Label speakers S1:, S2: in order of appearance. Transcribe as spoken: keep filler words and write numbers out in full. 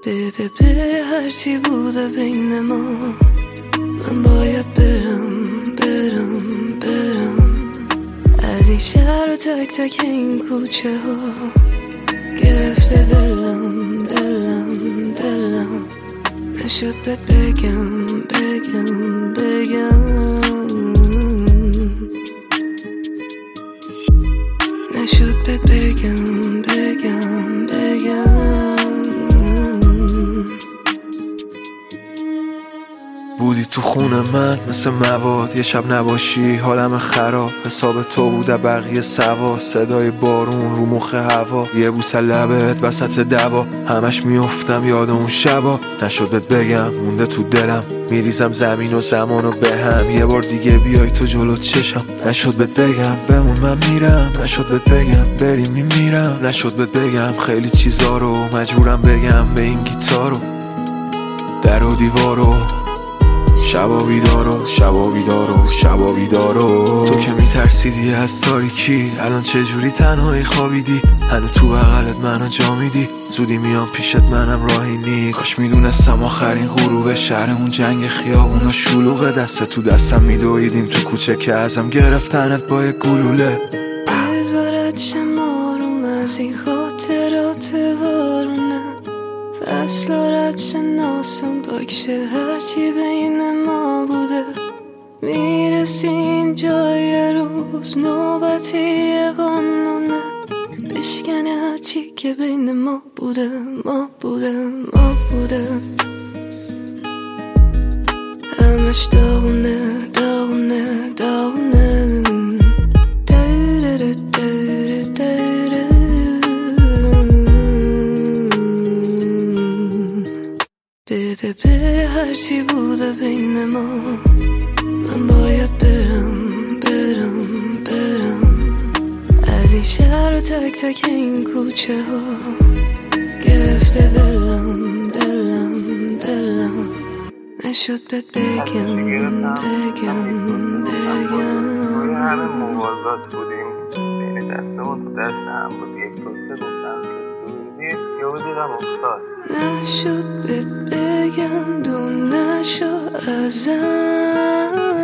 S1: بده به هرچی بوده بین ما، من باید برم برم برم از این شهر و تک تک این کوچه ها. گرفته دلم دلم دلم، نشد بهت بگم بگم بگم، نشد بهت بگم بگم بگم.
S2: بودی تو خونه من مثل مواد، یه شب نباشی حالم خراب. حساب تو بوده بقیه سوا، صدای بارون رو مخ هوا، یه بوسه لبت وسط دوا. همش میافتم یاد اون شبا، نشد بهت بگم مونده تو دلم. میریزم زمین و زمانو به هم، یه بار دیگه بیای تو جلو چشم. نشد بهت بگم بمون من میرم، نشد بهت بگم بریم میمیرم. نشد بهت بگم خیلی چیزا رو مجبورم بگم به این گیتارو. در و دیوارو شبا بیدارو شبا بیدارو شبا بیدارو. تو که میترسیدی از تاریکی، الان چجوری تنهایی خوابیدی؟ هنو تو بغلت منو جا میدی، زودی میام پیشت منم راهی نی. کاش میدونستم آخرین غروب شهرمون جنگ خیابونا شلوغه، دست تو دستم میدویدیم تو کوچه که ازم گرفتنت با یک گلوله.
S1: بذارت شمارم از این خاطرات وارونه، فصل رد شناسم بکشه هرچی بین ما بوده. میرسی این جای روز نوبتی قانونه، بشکنه هرچی که بین ما بوده ما بوده ما بوده. همش داغونه داغونه داغونه. بده به هرچی بوده بین ما، من باید برم برم برم از این شهر و تک تک این کوچه ها. گرفته دلم دلم دلم، نشد بهت بگم بگم بگم.
S3: همه موازات بودیم بین دستمون تو دست هم بود، یک توسته گفتم که دویدیم یهو دیدم افتاد.
S1: نشد بهت بگم دور نشو ازم.